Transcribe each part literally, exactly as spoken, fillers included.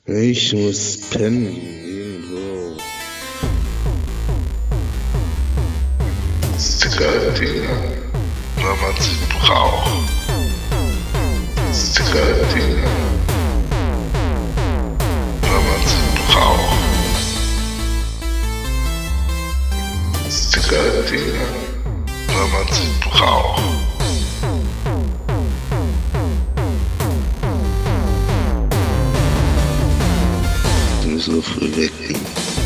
Ich muss pennen, irgendwo. Zigarettdinger, wenn man sie braucht. Zigarettdinger, wenn man sie braucht. Zigarettdinger, wenn man sie braucht. Die müssen nur früh weggehen.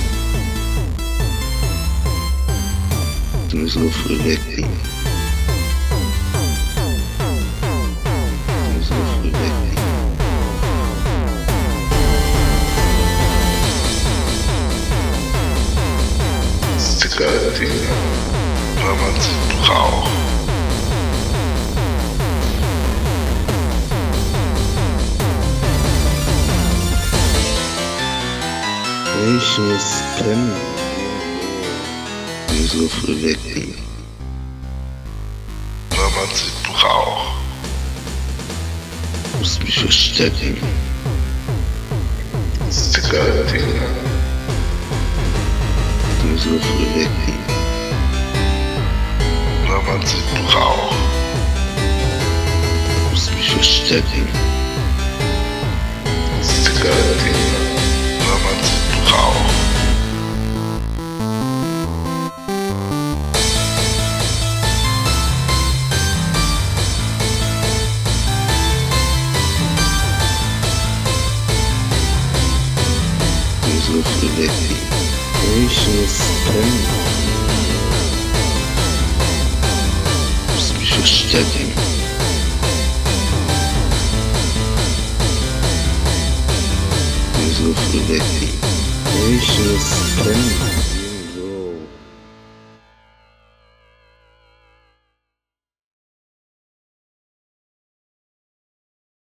Die müssen nur früh weggehen. Die müssen nur früh weggehen. Zigarettdinger, wenn man sie braucht. Ich muss pennen. Die müssen nur früh weggehen. Wenn man sie braucht. Ich muss mich verstecken. Zigarettdinger, Die müssen nur früh weggehen. wenn man sie braucht. Ich muss mich verstecken. Zigarettdinger, wenn man sie braucht. Die müssen nur früh weggehen. Ich muss pennen. Ich muss mich verstecken. Die müssen nur früh weggehen. Ich muss pennen.